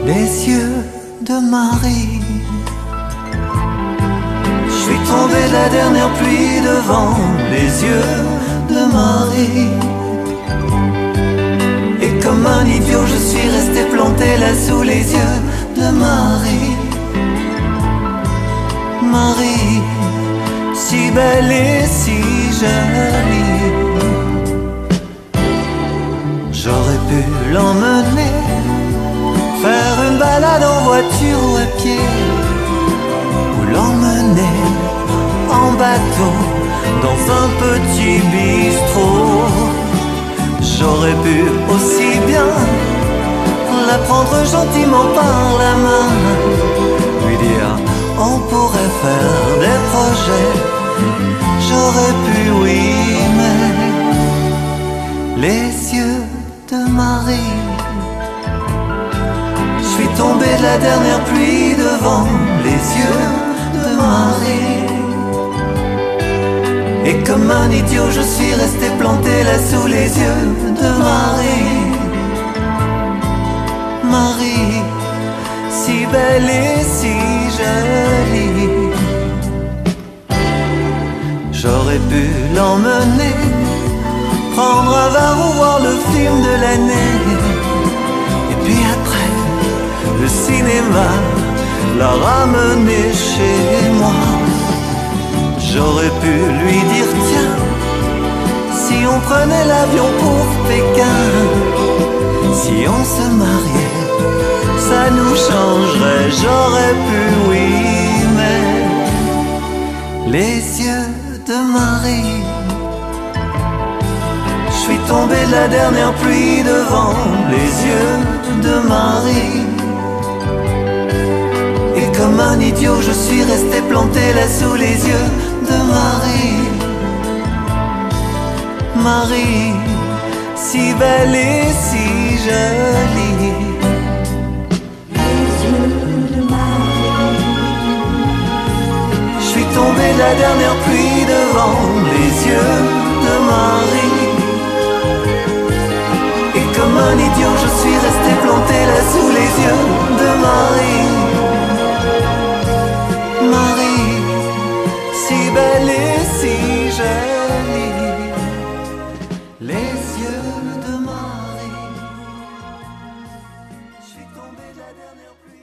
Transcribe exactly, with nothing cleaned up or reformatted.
les yeux de Marie. Je suis tombé de la dernière pluie devant les yeux de Marie. Et comme un idiot, je suis resté planté là sous les yeux de Marie. Marie, si belle et si jolie. J'aurais pu l'emmener faire une balade en voiture ou à pied, ou l'emmener en bateau dans un petit bistrot. J'aurais pu aussi bien la prendre gentiment par la main, lui dire on pourrait faire des projets. J'aurais pu, oui, mais les yeux de Marie. Je suis tombé de la dernière pluie devant les yeux de Marie. Et comme un idiot, je suis resté planté là sous les yeux de Marie. Marie, si belle et si jolie. J'aurais pu l'emmener prendre un verre ou voir le film de l'année. Et puis après, le cinéma l'a ramené chez moi. J'aurais pu lui dire tiens, si on prenait l'avion pour Pékin, si on se mariait, ça nous changerait. J'aurais pu, oui, mais les yeux de Marie. Je suis tombé de la dernière pluie devant les yeux de Marie. Et comme un idiot, je suis resté planté là sous les yeux de Marie. Marie, si belle et si jolie. Les yeux de Marie. Je suis tombé de la dernière pluie devant les yeux de Marie. Et comme un idiot, je suis resté planté là sous les yeux de Marie. Marie, si belle et si jolie. Les yeux de Marie. Je suis tombé de la dernière pluie.